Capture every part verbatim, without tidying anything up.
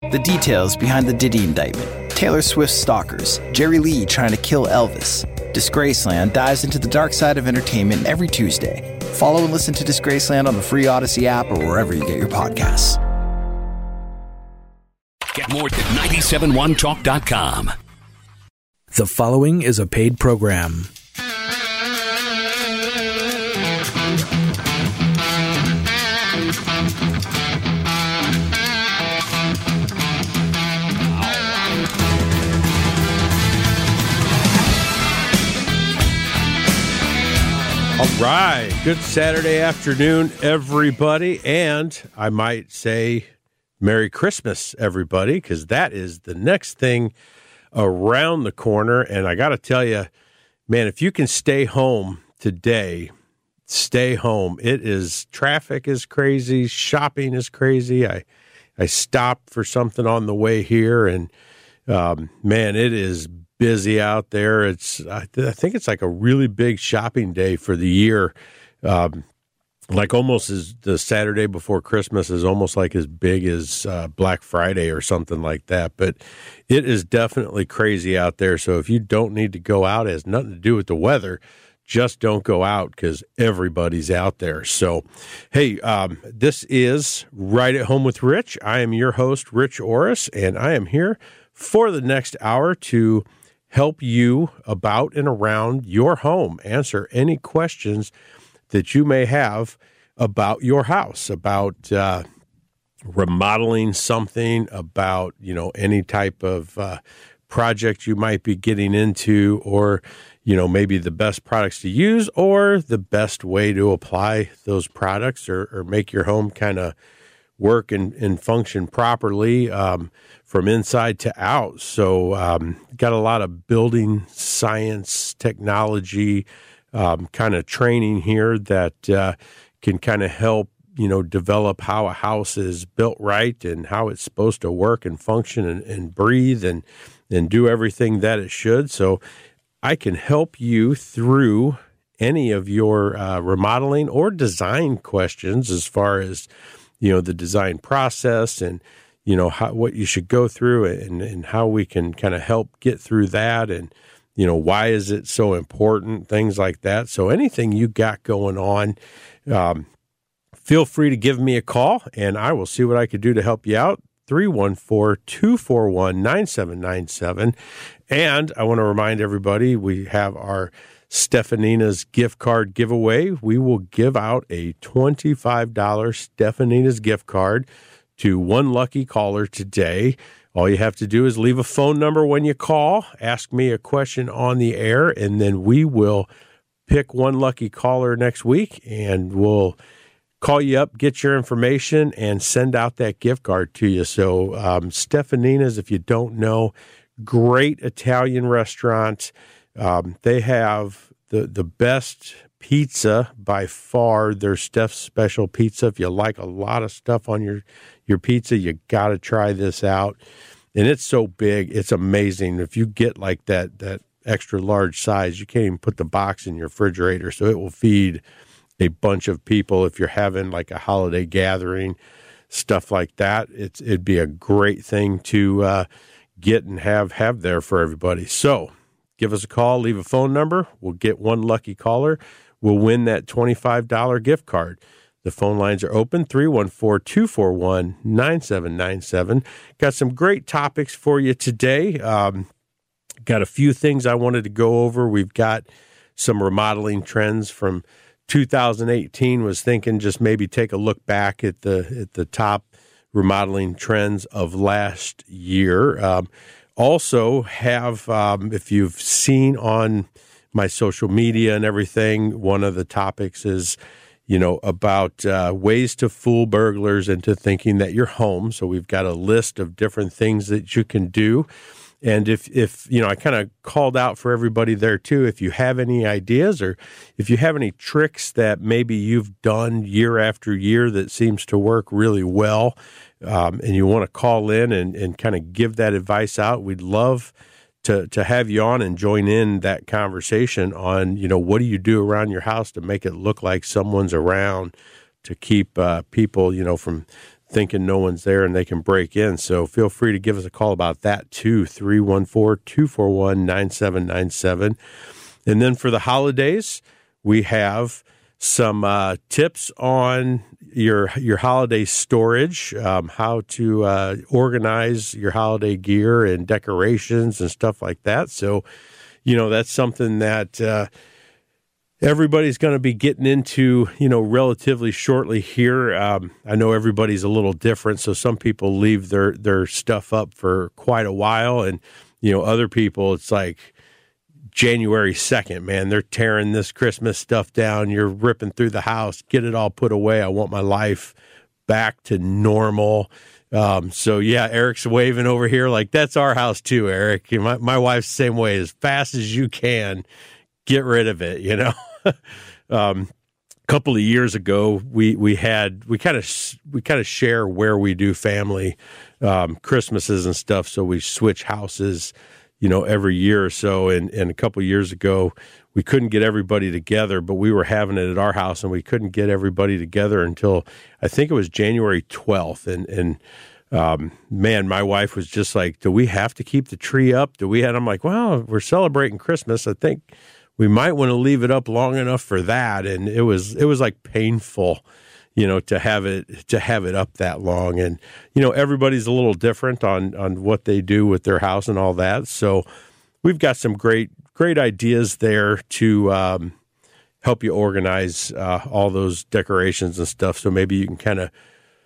The details behind the Diddy indictment, Taylor Swift's stalkers, Jerry Lee trying to kill Elvis. Disgraceland dives into the dark side of entertainment every Tuesday. Follow and listen to Disgraceland on the free Odyssey app or wherever you get your podcasts. Get more at nine seven one talk dot com. The following is a paid program. All right. Good Saturday afternoon, everybody. And I might say Merry Christmas, everybody, because that is the next thing around the corner. And I got to tell you, man, if you can stay home today, stay home. It is, traffic is crazy. Shopping is crazy. I, I stopped for something on the way here, and um, man, it is busy out there. It's I, th- I think it's like a really big shopping day for the year. Um, like almost as the Saturday before Christmas is almost like as big as uh, Black Friday or something like that. But it is definitely crazy out there. So if you don't need to go out, it has nothing to do with the weather. Just don't go out because everybody's out there. So, hey, um, this is Right at Home with Rich. I am your host, Rich Orris, and I am here for the next hour to help you about and around your home, answer any questions that you may have about your house, about uh, remodeling something, about, you know, any type of uh, project you might be getting into, or, you know, maybe the best products to use or the best way to apply those products, or, or make your home kind of work and, and function properly um, from inside to out. So um, got a lot of building science, technology um, kind of training here that uh, can kind of help, you know, develop how a house is built right and how it's supposed to work and function and, and breathe and, and do everything that it should. So I can help you through any of your uh, remodeling or design questions as far as, you know, the design process and, you know, how, what you should go through and, and how we can kind of help get through that. And, you know, why is it so important? Things like that. So anything you got going on, um, feel free to give me a call and I will see what I could do to help you out. three one four, two four one, nine seven nine seven. And I want to remind everybody we have our Stefanina's gift card giveaway. We will give out a twenty-five dollars Stefanina's gift card to one lucky caller today. All you have to do is leave a phone number when you call, ask me a question on the air, and then we will pick one lucky caller next week, and we'll call you up, get your information, and send out that gift card to you. So um, Stefanina's, if you don't know, great Italian restaurant. Um, they have the, the best pizza by far. Their Steph's Special Pizza. If you like a lot of stuff on your, your pizza, you got to try this out. And it's so big. It's amazing. If you get like that, that extra large size, you can't even put the box in your refrigerator. So it will feed a bunch of people. If you're having like a holiday gathering, stuff like that, it's, it'd be a great thing to uh, get and have, have there for everybody. So give us a call, leave a phone number. We'll get one lucky caller. We'll win that twenty-five dollars gift card. The phone lines are open, three one four, two four one, nine seven nine seven. Got some great topics for you today. Um, got a few things I wanted to go over. We've got some remodeling trends from two thousand eighteen. Was thinking just maybe take a look back at the at the top remodeling trends of last year. Um, Also have, um, if you've seen on my social media and everything, one of the topics is, you know, about uh, ways to fool burglars into thinking that you're home. So we've got a list of different things that you can do. And if, if you know, I kind of called out for everybody there too, if you have any ideas or if you have any tricks that maybe you've done year after year that seems to work really well, Um, and you want to call in and, and kind of give that advice out, we'd love to to have you on and join in that conversation on, you know, what do you do around your house to make it look like someone's around, to keep uh, people, you know, from thinking no one's there and they can break in. So feel free to give us a call about that too, three one four, two four one, nine seven nine seven. And then for the holidays, we have some uh, tips on your your holiday storage, um, how to uh, organize your holiday gear and decorations and stuff like that. So, you know, that's something that uh, everybody's going to be getting into, you know, relatively shortly here. Um, I know everybody's a little different, so some people leave their, their stuff up for quite a while, and, you know, other people, it's like January second, man, they're tearing this Christmas stuff down. You're ripping through the house, get it all put away. I want my life back to normal. Um, so yeah, Eric's waving over here like that's our house too, Eric. My, my wife's the same way. As fast as you can, get rid of it, you know? um, a couple of years ago, we, we had, we kind of, we kind of share where we do family, um, Christmases and stuff. So we switch houses, you know, every year or so. And, and a couple of years ago, we couldn't get everybody together, but we were having it at our house, and we couldn't get everybody together until I think it was January twelfth. And, and, um, man, my wife was just like, do we have to keep the tree up? Do we have, I'm like, well, we're celebrating Christmas. I think we might want to leave it up long enough for that. And it was, it was like painful, you know, to have it, to have it up that long. And, you know, everybody's a little different on, on what they do with their house and all that. So we've got some great, great ideas there to, um, help you organize, uh, all those decorations and stuff. So maybe you can kind of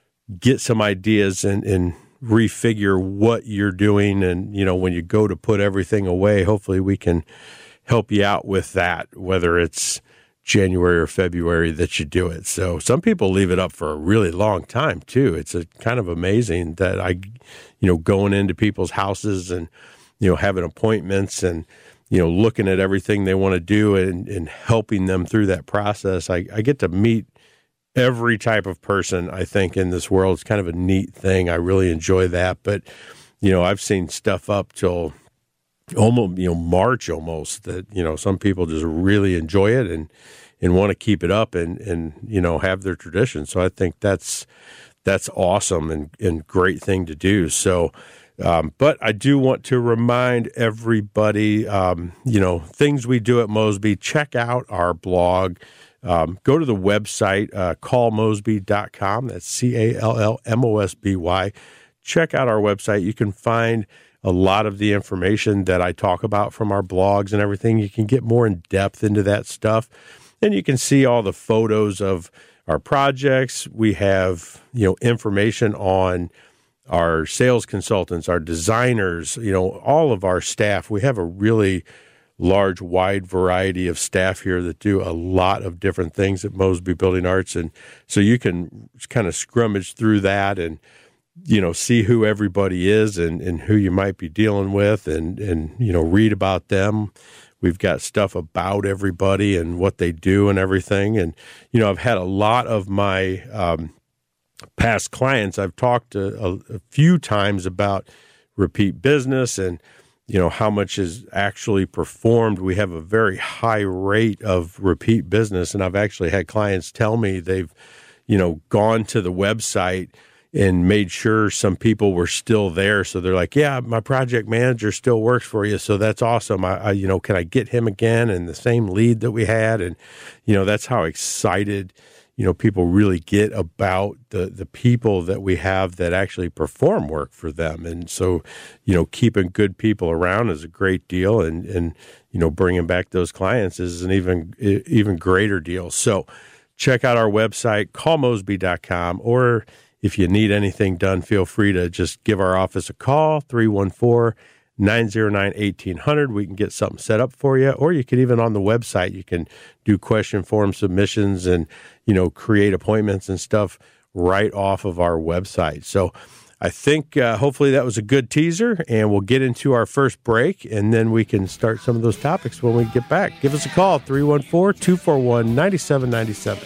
get some ideas and, and refigure what you're doing. And, you know, when you go to put everything away, hopefully we can help you out with that, whether it's January or February that you do it. So some people leave it up for a really long time too. It's a kind of amazing that I, you know, going into people's houses and, you know, having appointments and, you know, looking at everything they want to do and, and helping them through that process. I, I get to meet every type of person, I think, in this world. It's kind of a neat thing. I really enjoy that. But, you know, I've seen stuff up till almost, you know, March almost, that, you know, some people just really enjoy it and, and want to keep it up and, and, you know, have their tradition. So I think that's, that's awesome and, and great thing to do. So, um, but I do want to remind everybody, um, you know, things we do at Mosby. Check out our blog. Um, go to the website, uh, call mosby dot com. That's C A L L M O S B Y. Check out our website. You can find a lot of the information that I talk about from our blogs and everything. You can get more in depth into that stuff. And you can see all the photos of our projects. We have, you know, information on our sales consultants, our designers, you know, all of our staff. We have a really large, wide variety of staff here that do a lot of different things at Mosby Building Arts. And so you can kind of scrummage through that and, you know, see who everybody is and, and who you might be dealing with and, and, you know, read about them. We've got stuff about everybody and what they do and everything. And, you know, I've had a lot of my um, past clients. I've talked a, a, a few times about repeat business and, you know, how much is actually performed. We have a very high rate of repeat business. And I've actually had clients tell me they've, you know, gone to the website and made sure some people were still there. So they're like, yeah, my project manager still works for you. So that's awesome. I, I, you know, can I get him again and the same lead that we had? And, you know, that's how excited, you know, people really get about the, the people that we have that actually perform work for them. And so, you know, keeping good people around is a great deal. And, and, you know, bringing back those clients is an even, even greater deal. So check out our website, call mosby dot com, or if you need anything done, feel free to just give our office a call, three one four, nine zero nine, one eight zero zero. We can get something set up for you. Or you can even on the website, you can do question form submissions and, you know, create appointments and stuff right off of our website. So I think uh, hopefully that was a good teaser, and we'll get into our first break, and then we can start some of those topics when we get back. Give us a call, three one four, two four one, nine seven nine seven.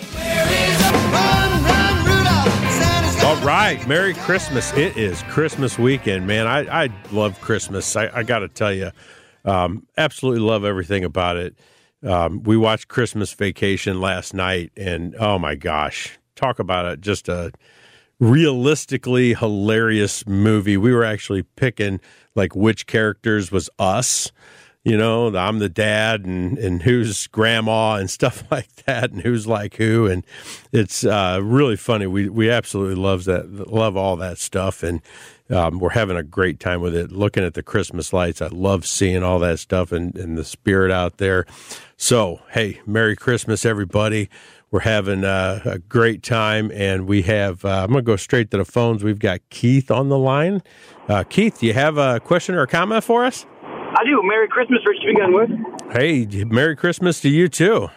All right, Merry Christmas. It is Christmas weekend, man. I, I love Christmas. I, I got to tell you, um, absolutely love everything about it. Um, we watched Christmas Vacation last night, and oh my gosh, talk about it, just a realistically hilarious movie. We were actually picking like which characters was us. You know, I'm the dad and, and who's grandma and stuff like that and who's like who. And it's uh, really funny. We we absolutely love that, love all that stuff. And um, we're having a great time with it. Looking at the Christmas lights, I love seeing all that stuff and, and the spirit out there. So, hey, Merry Christmas, everybody. We're having uh, a great time. And we have, uh, I'm going to go straight to the phones. We've got Keith on the line. Uh, Keith, do you have a question or a comment for us? I do. Merry Christmas, Rich, to begin with. Hey, Merry Christmas to you, too.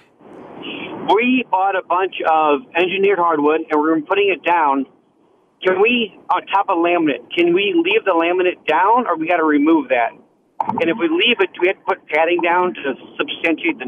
We bought a bunch of engineered hardwood, and we're putting it down. Can we, on top of laminate, can we leave the laminate down, or we got to remove that? And if we leave it, do we have to put padding down to substantiate the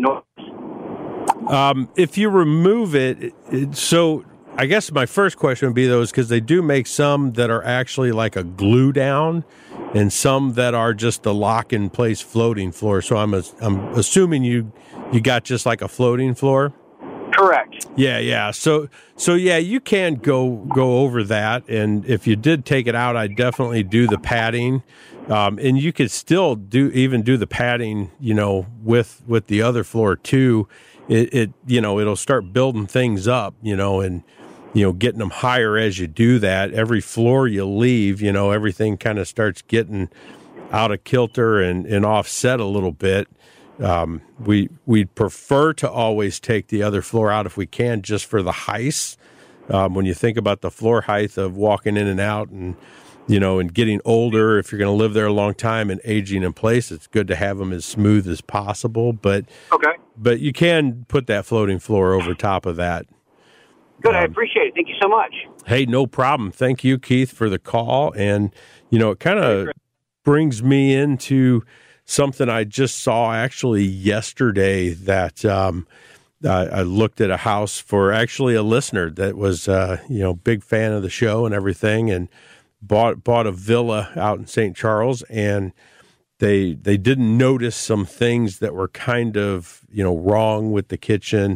noise? Um, if you remove it, it, it, so I guess my first question would be those, because they do make some that are actually like a glue down, and some that are just the lock in place floating floor. So I'm a, I'm assuming you you got just like a floating floor. Correct. Yeah, yeah. So so yeah, you can go go over that, and if you did take it out, I'd definitely do the padding, um, and you could still do even do the padding, you know, with with the other floor too. It, it you know it'll start building things up, you know, and you know, getting them higher as you do that. Every floor you leave, you know, everything kind of starts getting out of kilter and, and offset a little bit. Um, we we'd prefer to always take the other floor out if we can, just for the height. Um, when you think about the floor height of walking in and out, and you know, and getting older, if you're going to live there a long time and aging in place, it's good to have them as smooth as possible. But okay, but you can put that floating floor over top of that. Good, I appreciate it. Thank you so much. Hey, no problem. Thank you, Keith, for the call. And, you know, it kind of brings me into something I just saw actually yesterday that um, I, I looked at a house for actually a listener that was, uh, you know, big fan of the show and everything, and bought bought a villa out in Saint Charles, and they they didn't notice some things that were kind of, you know, wrong with the kitchen.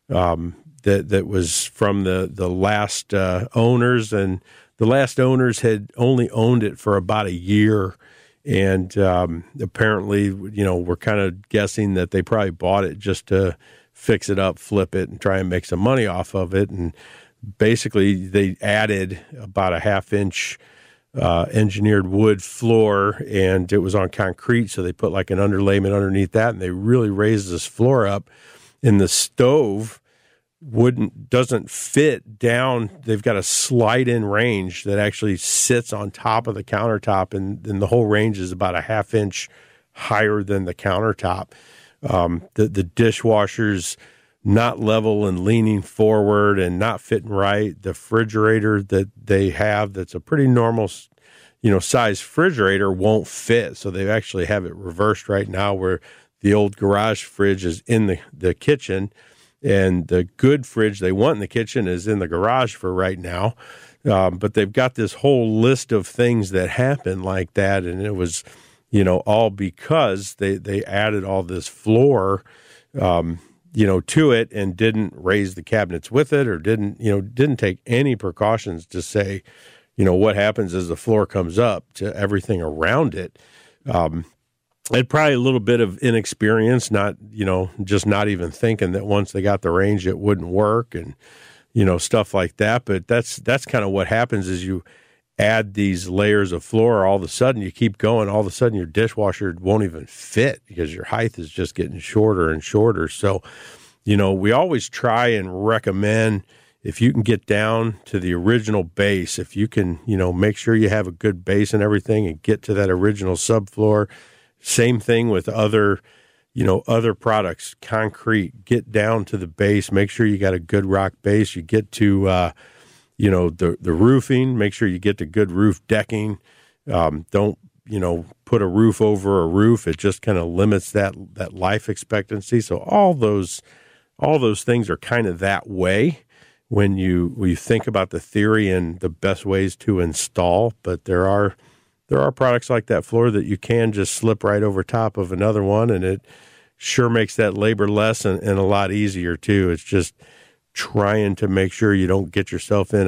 Um that that was from the, the last uh, owners, and the last owners had only owned it for about a year. And um, apparently, you know, we're kind of guessing that they probably bought it just to fix it up, flip it, and try and make some money off of it. And basically, they added about a half-inch uh, engineered wood floor, and it was on concrete, so they put like an underlayment underneath that, and they really raised this floor up. And the stove wouldn't doesn't fit down. They've got a slide in range that actually sits on top of the countertop, and then the whole range is about a half inch higher than the countertop. Um, the the dishwasher's not level and leaning forward and not fitting right. The refrigerator that they have, that's a pretty normal, you know, size refrigerator, won't fit. So they actually have it reversed right now, where the old garage fridge is in the, the kitchen, and the good fridge they want in the kitchen is in the garage for right now. Um, but they've got this whole list of things that happen like that. And it was, you know, all because they, they added all this floor, um, you know, to it, and didn't raise the cabinets with it, or didn't, you know, didn't take any precautions to say, you know, what happens as the floor comes up to everything around it. Um, And probably a little bit of inexperience, not, you know, just not even thinking that once they got the range, it wouldn't work, and, you know, stuff like that. But that's, that's kind of what happens is you add these layers of floor. All of a sudden you keep going. All of a sudden your dishwasher won't even fit because your height is just getting shorter and shorter. So, you know, we always try and recommend, if you can get down to the original base, if you can, you know, make sure you have a good base and everything, and get to that original subfloor. Same thing with other, you know, other products, concrete, get down to the base, make sure you got a good rock base. You get to, uh, you know, the, the roofing, make sure you get to good roof decking. Um, don't, you know, put a roof over a roof. It just kind of limits that, that life expectancy. So all those, all those things are kind of that way when you, when you think about the theory and the best ways to install. But there are, There are products like that floor that you can just slip right over top of another one, and it sure makes that labor less and, and a lot easier too. It's just trying to make sure you don't get yourself in a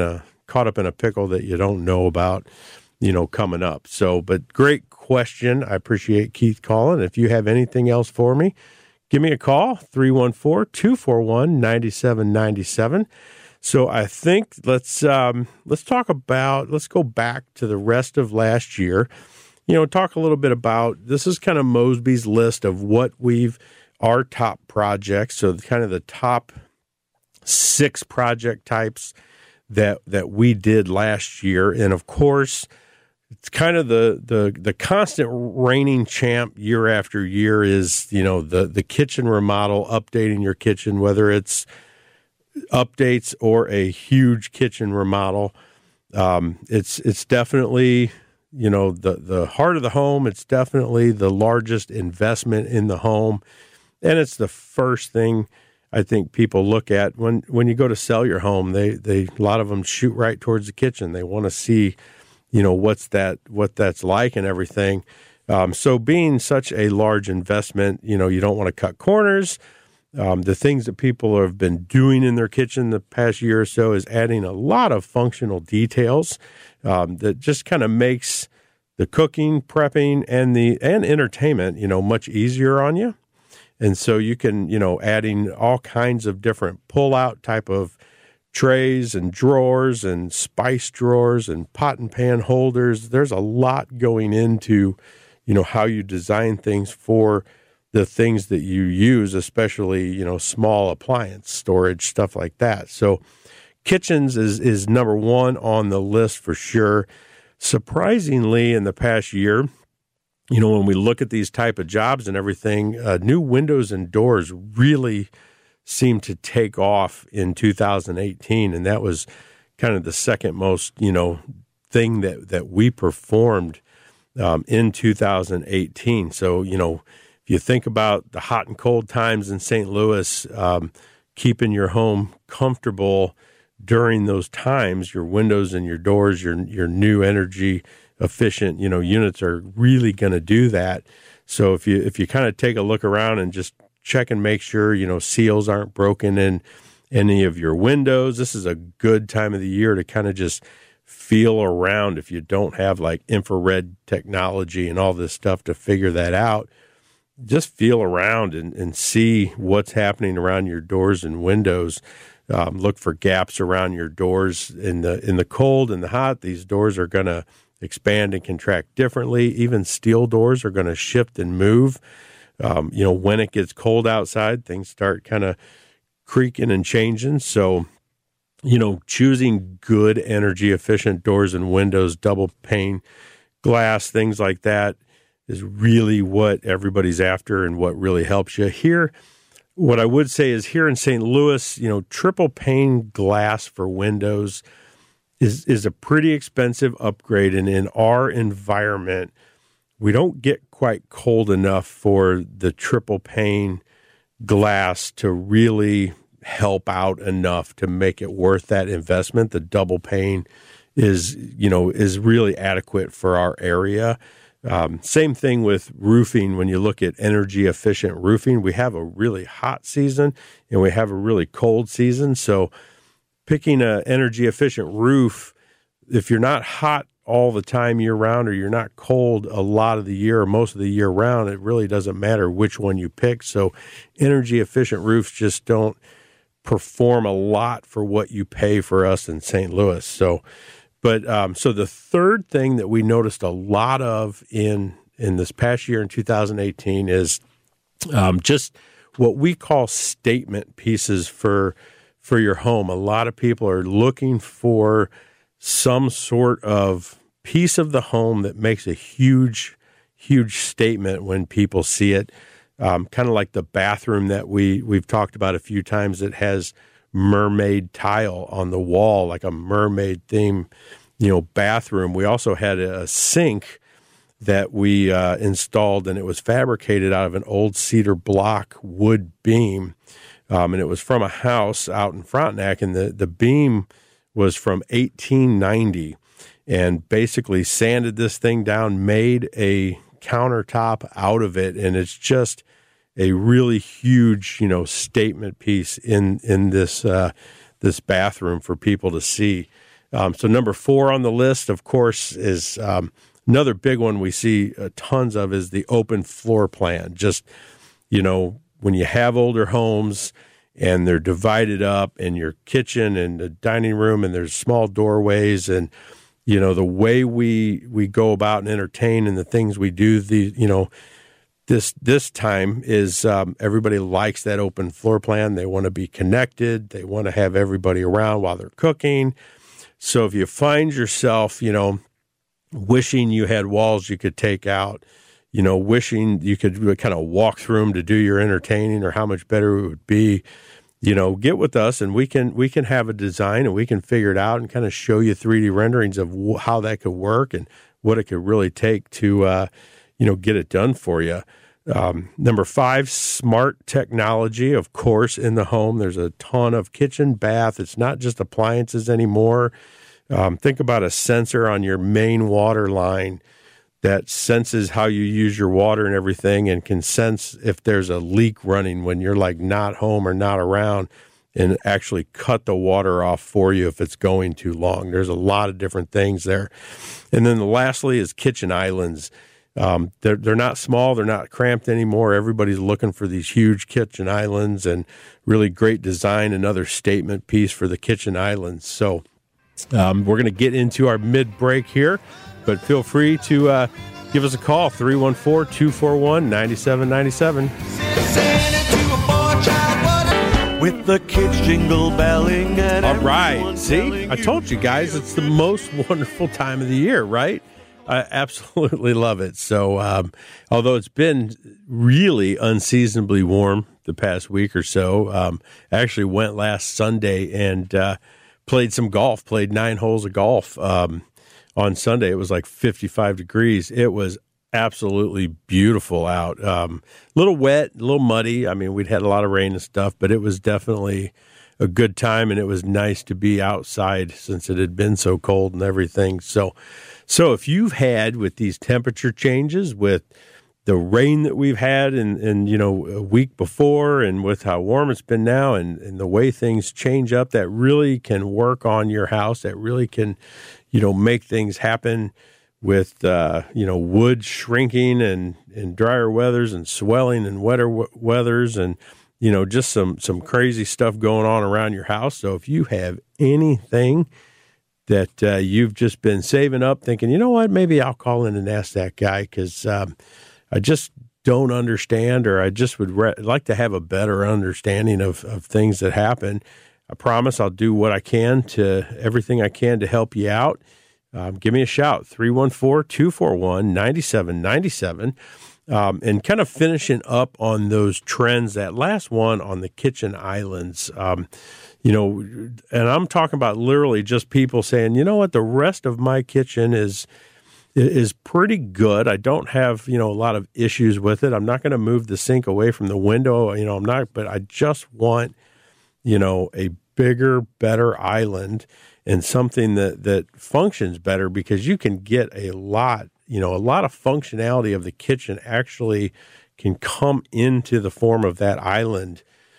caught up in a pickle that you don't know about, you know, coming up. So, but great question. I appreciate Keith calling. If you have anything else for me, give me a call, three one four, two four one, nine seven nine seven. So I think let's um, let's talk about, let's go back to the rest of last year. You know, talk a little bit about, this is kind of Mosby's list of what we've, our top projects, so kind of the top six project types that that we did last year. And of course, it's kind of the the the constant reigning champ year after year is, you know, the the kitchen remodel, updating your kitchen, whether it's updates or a huge kitchen remodel. Um, it's it's definitely, you know, the the heart of the home. It's definitely the largest investment in the home, and it's the first thing I think people look at when when you go to sell your home. They they a lot of them shoot right towards the kitchen. They want to see, you know, what's that what that's like and everything. Um, so being such a large investment, you know, you don't want to cut corners. Um, the things that people have been doing in their kitchen the past year or so is adding a lot of functional details um, that just kind of makes the cooking, prepping, and the and entertainment, you know, much easier on you. And so you can, you know, adding all kinds of different pull-out type of trays and drawers and spice drawers and pot and pan holders. There's a lot going into, you know, how you design things for the things that you use, especially, you know, small appliance storage, stuff like that. So kitchens is, is number one on the list for sure. Surprisingly, in the past year, you know, when we look at these type of jobs and everything, uh, new windows and doors really seemed to take off in two thousand eighteen. And that was kind of the second most, you know, thing that, that we performed um, in two thousand eighteen. So, you know, if you think about the hot and cold times in Saint Louis, um, keeping your home comfortable during those times, your windows and your doors, your your new energy efficient, you know, units are really going to do that. So if you if you kind of take a look around and just check and make sure, you know, seals aren't broken in any of your windows, this is a good time of the year to kind of just feel around. If you don't have like infrared technology and all this stuff to figure that out, just feel around and, and see what's happening around your doors and windows. Um, look for gaps around your doors in the in the cold and the hot. These doors are going to expand and contract differently. Even steel doors are going to shift and move. Um, you know, when it gets cold outside, things start kind of creaking and changing. So, you know, choosing good energy efficient doors and windows, double pane glass, things like that is really what everybody's after and what really helps you. Here, what I would say is here in Saint Louis, you know, triple pane glass for windows is is a pretty expensive upgrade. And in our environment, we don't get quite cold enough for the triple pane glass to really help out enough to make it worth that investment. The double pane is, you know, is really adequate for our area. Um, same thing with roofing. When you look at energy efficient roofing, we have a really hot season and we have a really cold season. So picking an energy efficient roof, if you're not hot all the time year round or you're not cold a lot of the year or most of the year round, it really doesn't matter which one you pick. So energy efficient roofs just don't perform a lot for what you pay for us in Saint Louis. So But um, so the third thing that we noticed a lot of in in this past year in two thousand eighteen is um, just what we call statement pieces for for your home. A lot of people are looking for some sort of piece of the home that makes a huge, huge statement when people see it. Um, kind of like the bathroom that we we've talked about a few times that has mermaid tile on the wall, like a mermaid theme, you know, bathroom. We also had a sink that we uh, installed, and it was fabricated out of an old cedar block wood beam. Um, and it was from a house out in Frontenac, and the, the beam was from eighteen ninety, and basically sanded this thing down, made a countertop out of it, and it's just a really huge, you know, statement piece in in this uh, this bathroom for people to see. Um, so number four on the list, of course, is um, another big one we see uh, tons of is the open floor plan. Just, you know, when you have older homes and they're divided up in your kitchen and the dining room and there's small doorways and, you know, the way we, we go about and entertain and the things we do, the, you know, this, this time is um, everybody likes that open floor plan. They want to be connected. They want to have everybody around while they're cooking. So if you find yourself, you know, wishing you had walls you could take out, you know, wishing you could kind of walk through them to do your entertaining or how much better it would be, you know, get with us and we can we can have a design and we can figure it out and kind of show you three D renderings of w- how that could work and what it could really take to, uh, you know, get it done for you. Um, number five, smart technology, of course, in the home. There's a ton of kitchen, bath. It's not just appliances anymore. Um, think about a sensor on your main water line that senses how you use your water and everything and can sense if there's a leak running when you're like not home or not around and actually cut the water off for you if it's going too long. There's a lot of different things there. And then the lastly is kitchen islands. Um, they're, they're not small. They're not cramped anymore. Everybody's looking for these huge kitchen islands and really great design, another statement piece for the kitchen islands. So um, we're going to get into our mid-break here, but feel free to uh, give us a call, three one four, two four one, nine seven nine seven. With the kids jingle belling and all right. See, I told you guys it's the most wonderful time of the year, right? I absolutely love it. So, um, although it's been really unseasonably warm the past week or so, um, I actually went last Sunday and uh, played some golf, played nine holes of golf um, on Sunday. It was like fifty-five degrees. It was absolutely beautiful out. Um, a little wet, a little muddy. I mean, we'd had a lot of rain and stuff, but it was definitely a good time, and it was nice to be outside since it had been so cold and everything. So, So if you've had with these temperature changes, with the rain that we've had and, and you know, a week before and with how warm it's been now and, and the way things change up, that really can work on your house, that really can, you know, make things happen with, uh, you know, wood shrinking and, and drier weathers and swelling and wetter w- weathers and, you know, just some, some crazy stuff going on around your house. So if you have anything that uh, you've just been saving up thinking, you know what, maybe I'll call in and ask that guy because um, I just don't understand, or I just would re- like to have a better understanding of, of things that happen. I promise I'll do what I can to everything I can to help you out. Um, give me a shout, three one four, two four one, nine seven nine seven. Um, and kind of finishing up on those trends, that last one on the kitchen islands, um, you know, and I'm talking about literally just people saying, you know what, the rest of my kitchen is is pretty good. I don't have, you know, a lot of issues with it. I'm not going to move the sink away from the window. You know, I'm not, but I just want, you know, a bigger, better island and something that, that functions better, because you can get a lot, you know, a lot of functionality of the kitchen actually can come into the form of that island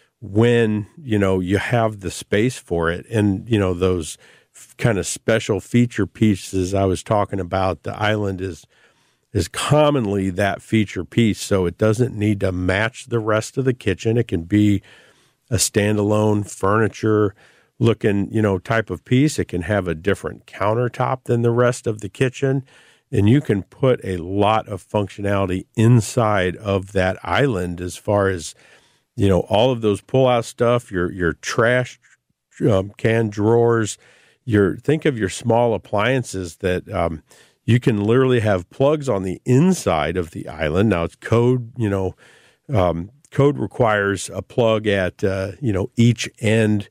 when, you know, you have the space for it. And, you know, those f- kind of special feature pieces I was talking about, the island is is commonly that feature piece. So it doesn't need to match the rest of the kitchen. It can be a standalone furniture looking, you know, type of piece. It can have a different countertop than the rest of the kitchen. And you can put a lot of functionality inside of that island as far as, you know, all of those pull-out stuff, your your trash um, can drawers, your think of your small appliances that um, you can literally have plugs on the inside of the island. Now, it's code, you know, um, code requires a plug at, uh, you know, each end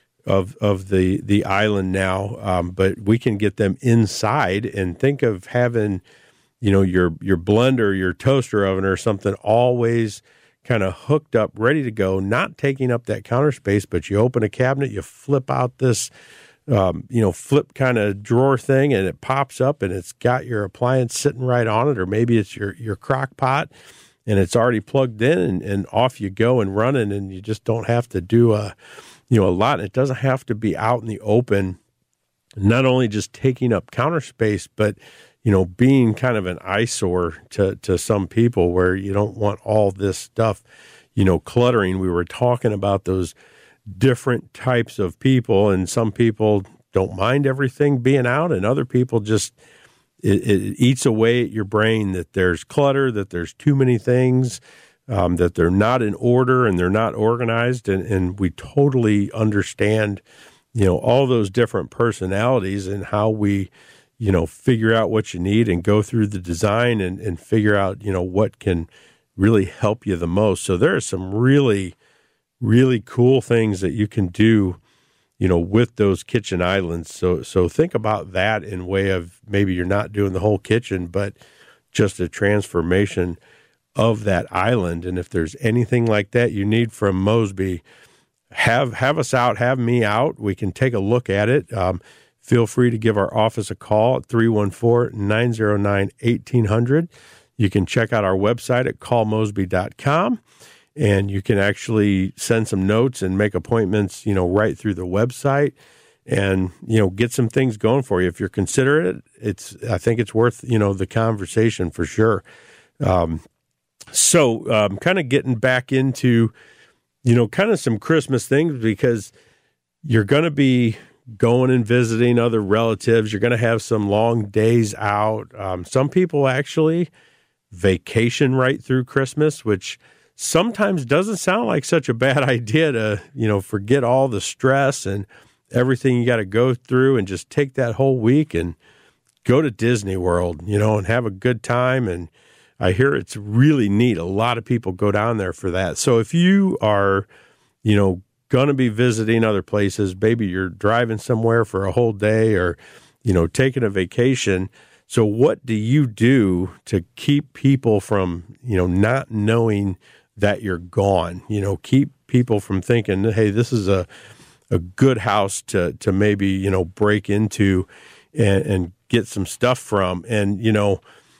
of of the, the island now, um, but we can get them inside. And think of having, you know, your your blender, your toaster oven or something always kind of hooked up, ready to go, not taking up that counter space, but you open a cabinet, you flip out this, um, you know, flip kind of drawer thing, and it pops up and it's got your appliance sitting right on it, or maybe it's your, your crock pot and it's already plugged in, and, and off you go and running, and you just don't have to do a, you know, a lot. It doesn't have to be out in the open not only just taking up counter space, but, you know, being kind of an eyesore to, to some people where you don't want all this stuff, you know, cluttering. We were talking about those different types of people, and some people don't mind everything being out, and other people just, it, it eats away at your brain that there's clutter, that there's too many things, um, that they're not in order and they're not organized. And, and we totally understand, you know, all those different personalities and how we, you know, figure out what you need and go through the design and, and figure out, you know, what can really help you the most. So there are some really, really cool things that you can do, you know, with those kitchen islands. So, so think about that in way of maybe you're not doing the whole kitchen, but just a transformation of that island. And if there's anything like that you need from Mosby, have, have us out, have me out. We can take a look at it. Um, feel free to give our office a call at three one four, nine zero nine, eighteen hundred. You can check out our website at call mosby dot com. And you can actually send some notes and make appointments, you know, right through the website and, you know, get some things going for you. If you're considerate, it's, I think it's worth, you know, the conversation for sure. Um, so um, kind of getting back into, you know, kind of some Christmas things, because you're going to be going and visiting other relatives. You're going to have some long days out. Um, some people actually vacation right through Christmas, which sometimes doesn't sound like such a bad idea to, you know, forget all the stress and everything you got to go through and just take that whole week and go to Disney World, you know, and have a good time. And I hear it's really neat. A lot of people go down there for that. So if you are, you know, going to be visiting other places, maybe you're driving somewhere for a whole day or, you know, taking a vacation. So what do you do to keep people from, you know, not knowing that you're gone? You know, keep people from thinking, hey, this is a a good house to to maybe, you know, break into and, and get some stuff from. And, you know,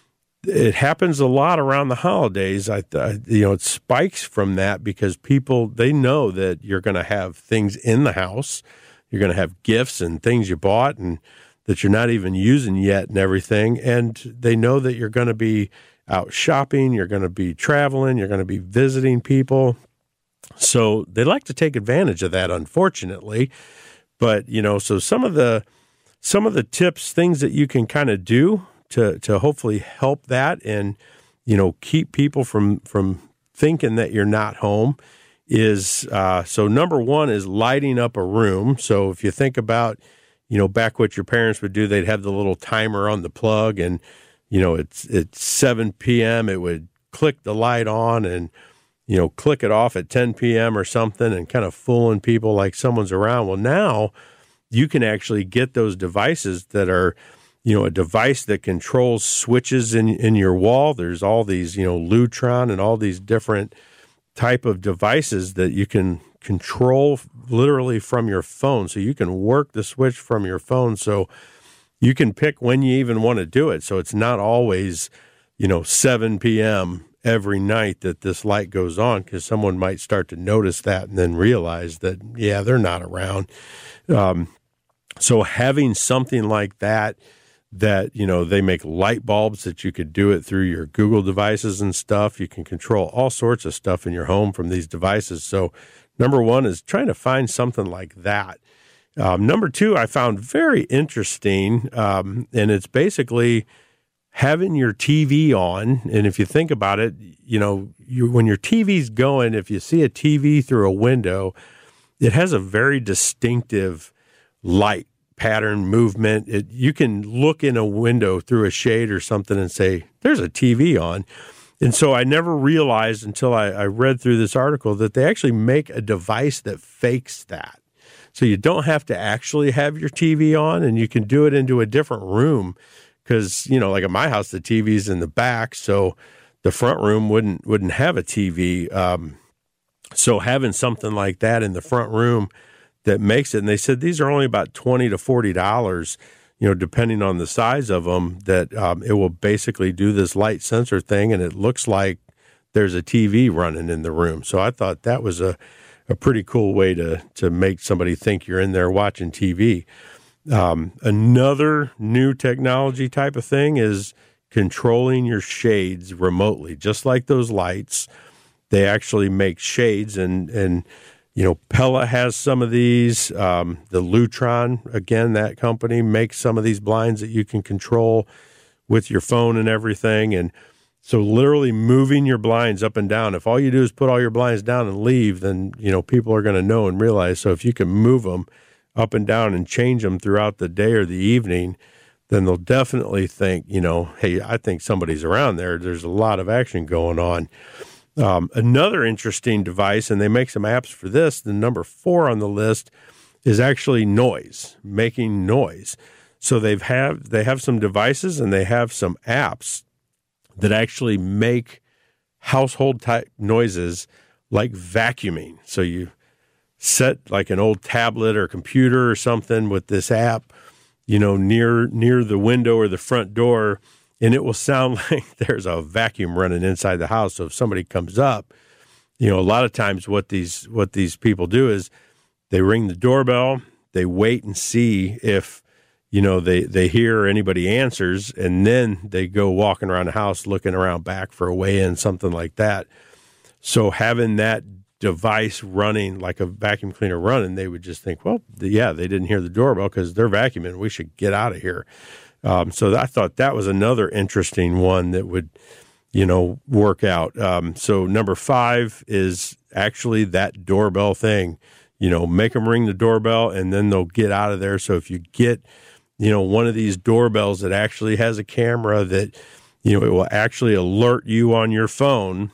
it happens a lot around the holidays. I, I you know, it spikes from that because people, they know that you're going to have things in the house. You're going to have gifts and things you bought and that you're not even using yet and everything. And they know that you're going to be out shopping, you're going to be traveling, you're going to be visiting people. So they like to take advantage of that, unfortunately. But, you know, so some of the some of the tips, things that you can kind of do to to hopefully help that and, you know, keep people from from thinking that you're not home is, uh, so number one is lighting up a room. So if you think about, you know, back what your parents would do, they'd have the little timer on the plug and, you know, it's it's seven p.m. It would click the light on and, you know, click it off at ten p.m. or something and kind of fooling people like someone's around. Well, now you can actually get those devices that are, you know, a device that controls switches in, in your wall. There's all these, you know, Lutron and all these different type of devices that you can control literally from your phone. So you can work the switch from your phone. So you can pick when you even want to do it. So it's not always, you know, seven p.m. every night that this light goes on, because someone might start to notice that and then realize that, yeah, they're not around. Um, so having something like that, that, you know, they make light bulbs that you could do it through your Google devices and stuff. You can control all sorts of stuff in your home from these devices. So number one is trying to find something like that. Um, number two, I found very interesting, um, and it's basically having your T V on. And if you think about it, you know, you, when your T V's going, if you see a T V through a window, it has a very distinctive light pattern movement. It, you can look in a window through a shade or something and say, there's a T V on. And so I never realized until I, I read through this article that they actually make a device that fakes that. So you don't have to actually have your T V on, and you can do it into a different room because, you know, like at my house, the T V's in the back, so the front room wouldn't wouldn't have a T V. Um, so having something like that in the front room that makes it, and they said these are only about twenty to forty dollars, you know, depending on the size of them, that um, it will basically do this light sensor thing, and it looks like there's a T V running in the room. So I thought that was a, a pretty cool way to to make somebody think you're in there watching T V. Um, another new technology type of thing is controlling your shades remotely, just like those lights. They actually make shades, and, and you know, Pella has some of these. Um, the Lutron, again, that company makes some of these blinds that you can control with your phone and everything. And so literally moving your blinds up and down, if all you do is put all your blinds down and leave, then, you know, people are going to know and realize. So if you can move them up and down and change them throughout the day or the evening, then they'll definitely think, you know, hey, I think somebody's around there. There's a lot of action going on. Um, another interesting device, and they make some apps for this, the number four on the list, is actually noise, making noise. So they've have they have some devices and they have some apps that actually make household type noises like vacuuming. So you set like an old tablet or computer or something with this app, you know, near near the window or the front door, and it will sound like there's a vacuum running inside the house. So if somebody comes up, you know, a lot of times what these what these people do is they ring the doorbell, they wait and see if, you know, they, they hear or anybody answers, and then they go walking around the house looking around back for a way in, something like that. So having that device running like a vacuum cleaner running, they would just think, well, yeah, they didn't hear the doorbell because they're vacuuming. We should get out of here. Um, so I thought that was another interesting one that would, you know, work out. Um, so number five is actually that doorbell thing. You know, make them ring the doorbell and then they'll get out of there. So if you get, you know, one of these doorbells that actually has a camera that, you know, it will actually alert you on your phone,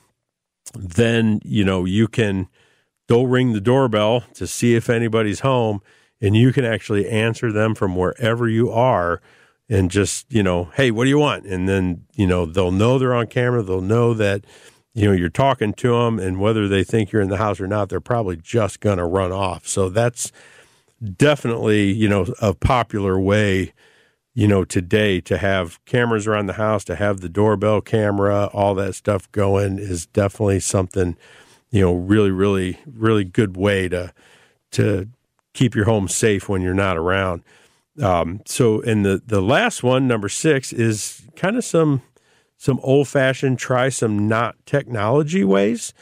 then, you know, you can, they'll ring the doorbell to see if anybody's home, and you can actually answer them from wherever you are and just, you know, hey, what do you want? And then, you know, they'll know they're on camera. They'll know that, you know, you're talking to them, and whether they think you're in the house or not, they're probably just going to run off. So that's definitely, you know, a popular way, you know, today to have cameras around the house, to have the doorbell camera, all that stuff going is definitely something, you know, really, really, really good way to to keep your home safe when you're not around. Um, so, and the, the last one, number six, is kind of some some old-fashioned, try some not technology ways.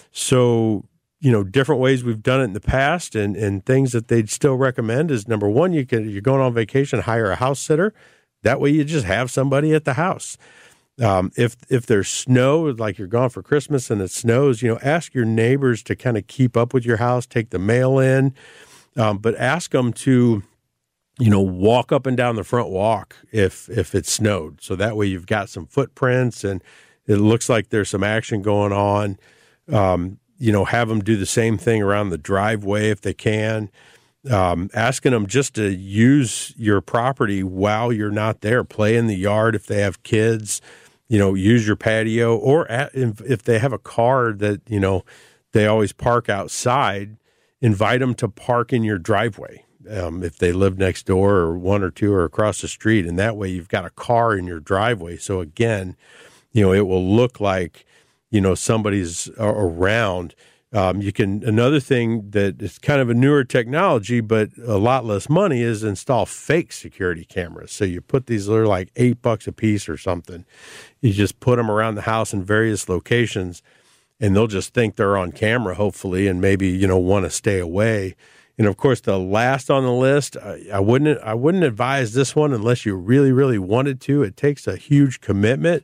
So, you know, different ways we've done it in the past, and, and things that they'd still recommend is, number one, you can, you're going on vacation, hire a house sitter. That way you just have somebody at the house. Um, if if there's snow, like you're gone for Christmas and it snows, you know, ask your neighbors to kind of keep up with your house, take the mail in, um, but ask them to, you know, walk up and down the front walk if if it snowed. So that way you've got some footprints and it looks like there's some action going on. Um, you know, have them do the same thing around the driveway if they can. Um, asking them just to use your property while you're not there. Play in the yard if they have kids. You know, use your patio. Or at, if, if they have a car that, you know, they always park outside, invite them to park in your driveway. Um, if they live next door or one or two or across the street. And that way you've got a car in your driveway. So again, you know, it will look like, you know, somebody's around. Um, you can, another thing that is kind of a newer technology, but a lot less money, is install fake security cameras. So you put these, they're like eight bucks a piece or something. You just put them around the house in various locations, and they'll just think they're on camera, hopefully, and maybe, you know, want to stay away. And of course, the last on the list, I, I wouldn't, I wouldn't advise this one unless you really, really wanted to. It takes a huge commitment,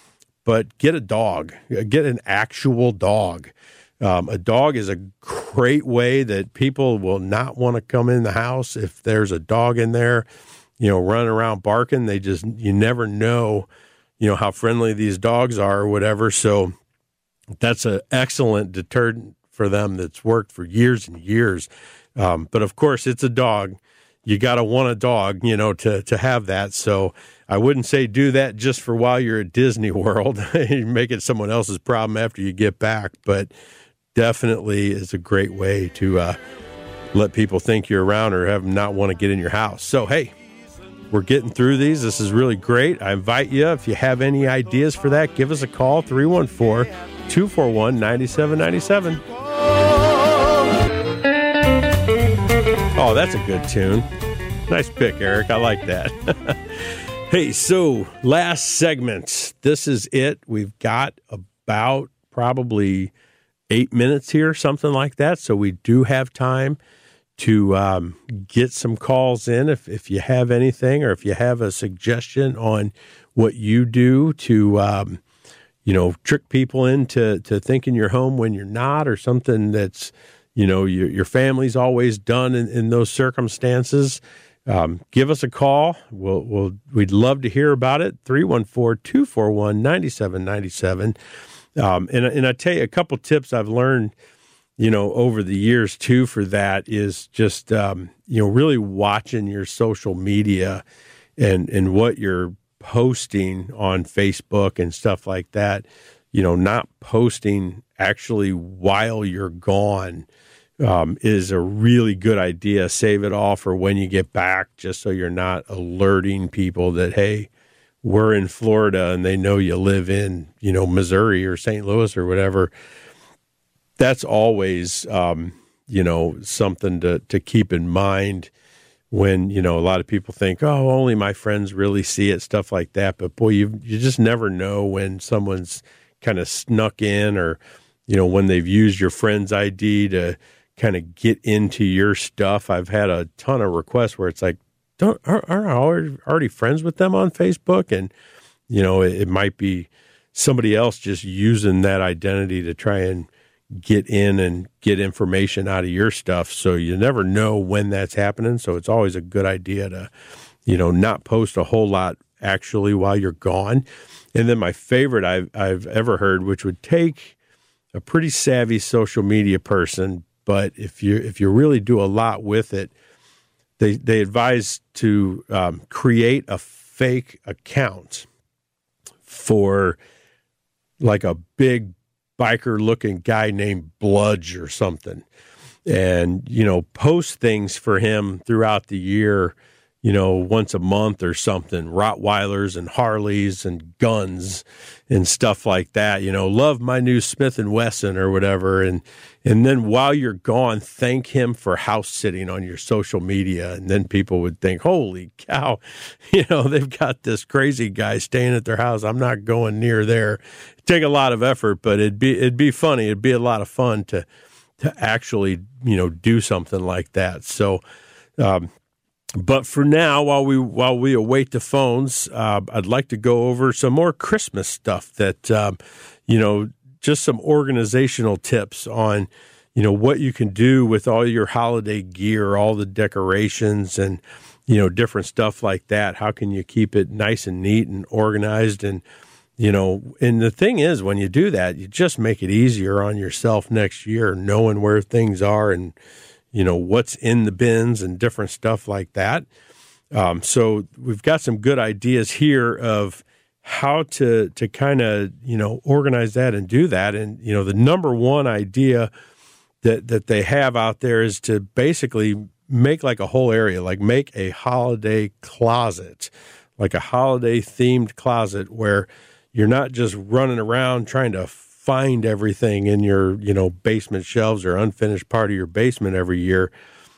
but get a dog, get an actual dog. Um, a dog is a great way that people will not want to come in the house if there's a dog in there, you know, running around barking. They just, you never know, you know, how friendly these dogs are or whatever. So that's an excellent deterrent for them that's worked for years and years. Um, but of course, it's a dog. You got to want a dog, you know, to, to have that. So I wouldn't say do that just for while you're at Disney World. You make it someone else's problem after you get back. But definitely is a great way to uh, let people think you're around or have them not want to get in your house. So, hey, we're getting through these. This is really great. I invite you, if you have any ideas for that, give us a call, three one four, two four one, nine seven nine seven. Oh, that's a good tune. Nice pick, Eric. I like that. Hey, so last segment. This is it. We've got about probably eight minutes here, something like that. So we do have time to um, get some calls in if, if you have anything, or if you have a suggestion on what you do to, um, you know, trick people into to thinking you're home when you're not, or something that's, you know, your, your family's always done in, in those circumstances. Um, give us a call. We'll, we'll, we'd love to hear about it. three one four, two four one, nine seven nine seven. Um, and, and I tell you, a couple tips I've learned, you know, over the years too, for that is just, um, you know, really watching your social media and, and what you're posting on Facebook and stuff like that, you know, not posting actually while you're gone, um, is a really good idea. Save it all for when you get back, just so you're not alerting people that, hey, we're in Florida and they know you live in, you know, Missouri or Saint Louis or whatever. That's always, um, you know, something to, to keep in mind when, you know, a lot of people think, oh, only my friends really see it, stuff like that. But boy, you you just never know when someone's kind of snuck in, or, you know, when they've used your friend's I D to kind of get into your stuff. I've had a ton of requests where it's like, don't aren't I already, already friends with them on Facebook? And, you know, it, it might be somebody else just using that identity to try and get in and get information out of your stuff. So you never know when that's happening. So it's always a good idea to, you know, not post a whole lot actually while you're gone. And then my favorite I've, I've ever heard, which would take a pretty savvy social media person, but if you, if you really do a lot with it, they, they advise to um, create a fake account for like a big biker looking guy named Bludge or something, and, you know, post things for him throughout the year, you know, once a month or something, Rottweilers and Harleys and guns and stuff like that, you know, love my new Smith and Wesson or whatever. And, and then while you're gone, thank him for house sitting on your social media. And then people would think, holy cow, you know, they've got this crazy guy staying at their house. I'm not going near there. It'd take a lot of effort, but it'd be, it'd be funny. It'd be a lot of fun to, to actually, you know, do something like that. So, um, But for now, while we while we await the phones, uh, I'd like to go over some more Christmas stuff that, um, you know, just some organizational tips on, you know, what you can do with all your holiday gear, all the decorations and, you know, different stuff like that. How can you keep it nice and neat and organized? And, you know, and the thing is, when you do that, you just make it easier on yourself next year, knowing where things are and, you know, what's in the bins and different stuff like that. Um, so we've got some good ideas here of how to to kind of, you know, organize that and do that. And, you know, the number one idea that that they have out there is to basically make like a whole area, like make a holiday closet, like a holiday themed closet where you're not just running around trying to find everything in your, you know, basement shelves or unfinished part of your basement every year,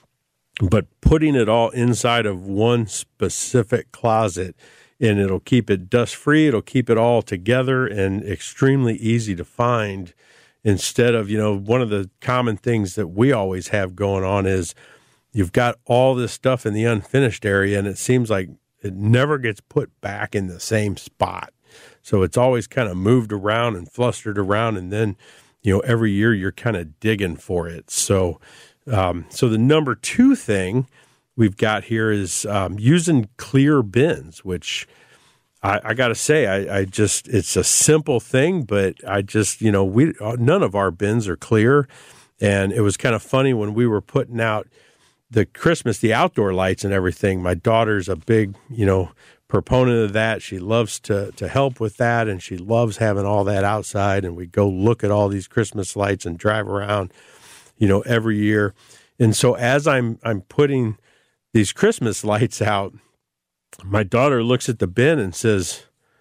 but putting it all inside of one specific closet, and it'll keep it dust free. It'll keep it all together and extremely easy to find, instead of, you know, one of the common things that we always have going on is you've got all this stuff in the unfinished area and it seems like it never gets put back in the same spot. So it's always kind of moved around and flustered around, and then, you know, every year you're kind of digging for it. So, um, so the number two thing we've got here is um, using clear bins, which I, I got to say, I, I just, it's a simple thing, but I just, you know, we none of our bins are clear, and it was kind of funny when we were putting out the Christmas, the outdoor lights and everything. My daughter's a big, you know, proponent of that. She loves to to help with that, and she loves having all that outside, and we go look at all these Christmas lights and drive around, you know, every year. And so as I'm I'm putting these Christmas lights out, my daughter looks at the bin and says,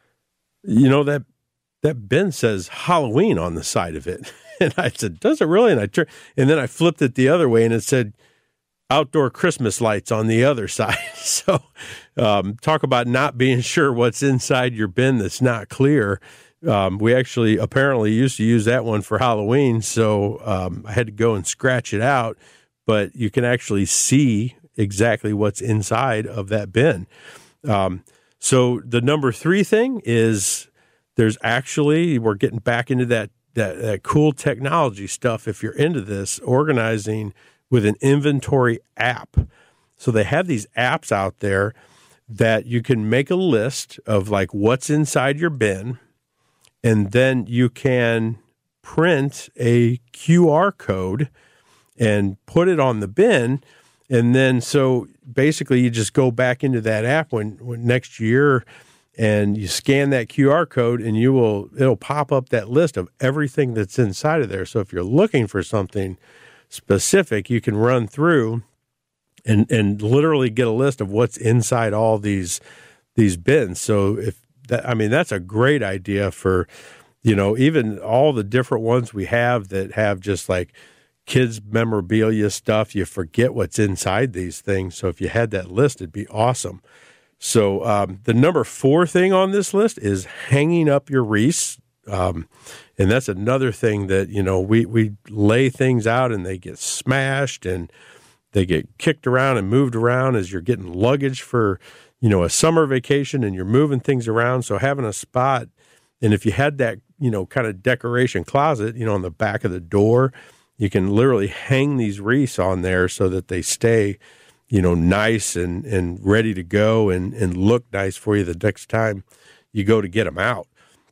you know, that that bin says Halloween on the side of it. And I said, does it really? And I turned, and then I flipped it the other way and it said outdoor Christmas lights on the other side. So um, talk about not being sure what's inside your bin that's not clear. Um, we actually apparently used to use that one for Halloween, so um, I had to go and scratch it out, but you can actually see exactly what's inside of that bin. Um, so the number three thing is there's actually, we're getting back into that, that, that cool technology stuff if you're into this, organizing with an inventory app. So they have these apps out there that you can make a list of like what's inside your bin, and then you can print a Q R code and put it on the bin. And then so basically you just go back into that app when, when next year and you scan that Q R code and you will, it'll pop up that list of everything that's inside of there. So if you're looking for something specific, you can run through and and literally get a list of what's inside all these these bins. So if that, I mean, that's a great idea for, you know, even all the different ones we have that have just like kids memorabilia stuff. You forget what's inside these things. So if you had that list, it'd be awesome. So um, the number four thing on this list is hanging up your wreaths. Um, and that's another thing that, you know, we, we lay things out and they get smashed and they get kicked around and moved around as you're getting luggage for, you know, a summer vacation and you're moving things around. So having a spot, and if you had that, you know, kind of decoration closet, you know, on the back of the door, you can literally hang these wreaths on there so that they stay, you know, nice and, and ready to go and, and look nice for you the next time you go to get them out.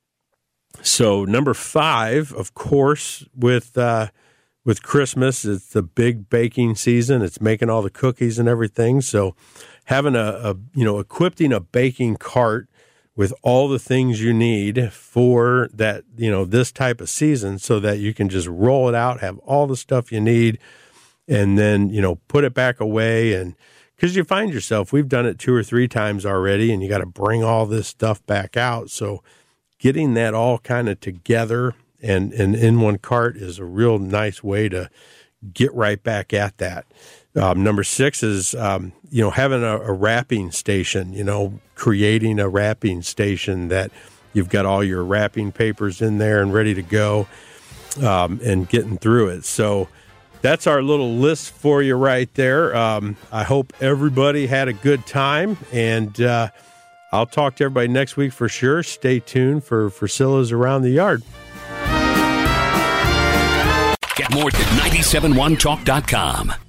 So number five, of course, with uh, with Christmas, it's the big baking season. It's making all the cookies and everything. So having a, a you know equipping a baking cart with all the things you need for that, you know, this type of season, so that you can just roll it out, have all the stuff you need, and then, you know, put it back away. And because you find yourself, we've done it two or three times already, and you got to bring all this stuff back out. So getting that all kind of together and, and in one cart is a real nice way to get right back at that. Um, number six is, um, you know, having a, a wrapping station, you know, creating a wrapping station that you've got all your wrapping papers in there and ready to go, um, and getting through it. So that's our little list for you right there. Um, I hope everybody had a good time, and uh, I'll talk to everybody next week for sure. Stay tuned for Priscilla's Around the Yard. Get more at nine seven one talk dot com.